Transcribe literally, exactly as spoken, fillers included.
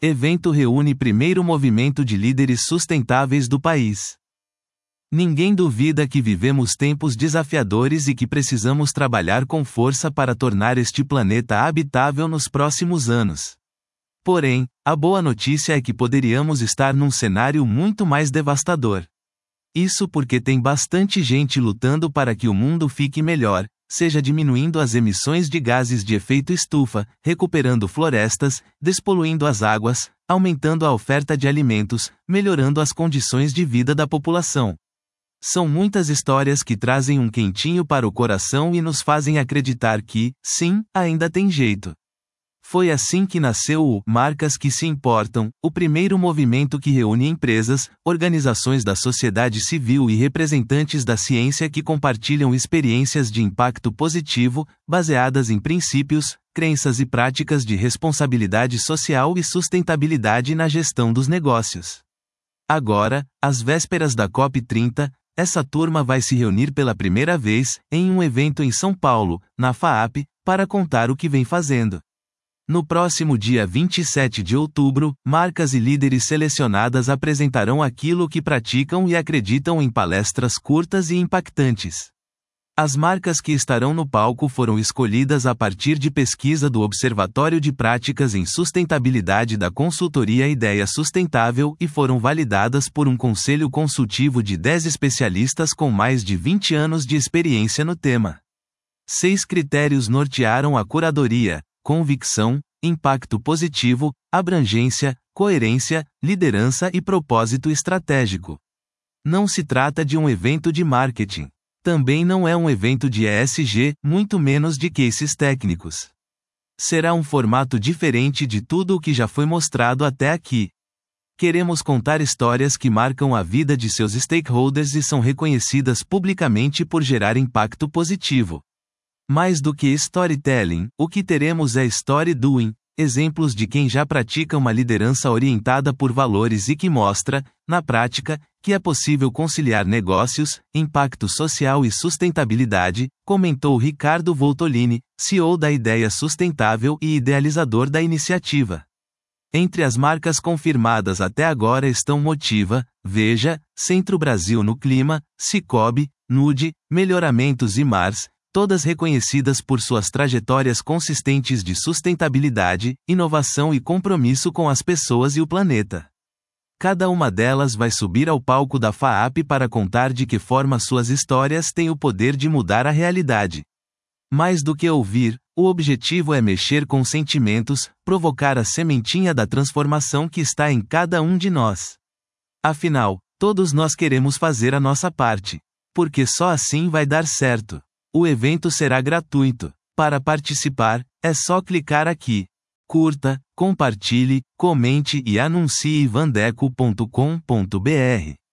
Evento reúne primeiro movimento de líderes sustentáveis do país. Ninguém duvida que vivemos tempos desafiadores e que precisamos trabalhar com força para tornar este planeta habitável nos próximos anos. Porém, a boa notícia é que poderíamos estar num cenário muito mais devastador. Isso porque tem bastante gente lutando para que o mundo fique melhor, seja diminuindo as emissões de gases de efeito estufa, recuperando florestas, despoluindo as águas, aumentando a oferta de alimentos, melhorando as condições de vida da população. São muitas histórias que trazem um quentinho para o coração e nos fazem acreditar que, sim, ainda tem jeito. Foi assim que nasceu o Marcas que se Importam, o primeiro movimento que reúne empresas, organizações da sociedade civil e representantes da ciência que compartilham experiências de impacto positivo, baseadas em princípios, crenças e práticas de responsabilidade social e sustentabilidade na gestão dos negócios. Agora, às vésperas da COP trinta, essa turma vai se reunir pela primeira vez, em um evento em São Paulo, na FAAP, para contar o que vem fazendo. No próximo dia vinte e sete de outubro, marcas e líderes selecionadas apresentarão aquilo que praticam e acreditam em palestras curtas e impactantes. As marcas que estarão no palco foram escolhidas a partir de pesquisa do Observatório de Práticas em Sustentabilidade da consultoria Ideia Sustentável e foram validadas por um conselho consultivo de dez especialistas com mais de vinte anos de experiência no tema. Seis critérios nortearam a curadoria: convicção, impacto positivo, abrangência, coerência, liderança e propósito estratégico. Não se trata de um evento de marketing. Também não é um evento de E S G, muito menos de cases técnicos. Será um formato diferente de tudo o que já foi mostrado até aqui. Queremos contar histórias que marcam a vida de seus stakeholders e são reconhecidas publicamente por gerar impacto positivo. Mais do que storytelling, o que teremos é story doing, exemplos de quem já pratica uma liderança orientada por valores e que mostra, na prática, que é possível conciliar negócios, impacto social e sustentabilidade, comentou Ricardo Voltolini, C E O da Ideia Sustentável e idealizador da iniciativa. Entre as marcas confirmadas até agora estão Motiva, Veja, Centro Brasil no Clima, Cicobi, Nude, Melhoramentos e Mars, todas reconhecidas por suas trajetórias consistentes de sustentabilidade, inovação e compromisso com as pessoas e o planeta. Cada uma delas vai subir ao palco da FAAP para contar de que forma suas histórias têm o poder de mudar a realidade. Mais do que ouvir, o objetivo é mexer com sentimentos, provocar a sementinha da transformação que está em cada um de nós. Afinal, todos nós queremos fazer a nossa parte. Porque só assim vai dar certo. O evento será gratuito. Para participar, é só clicar aqui. Curta, compartilhe, comente e anuncie vandeco ponto com ponto br.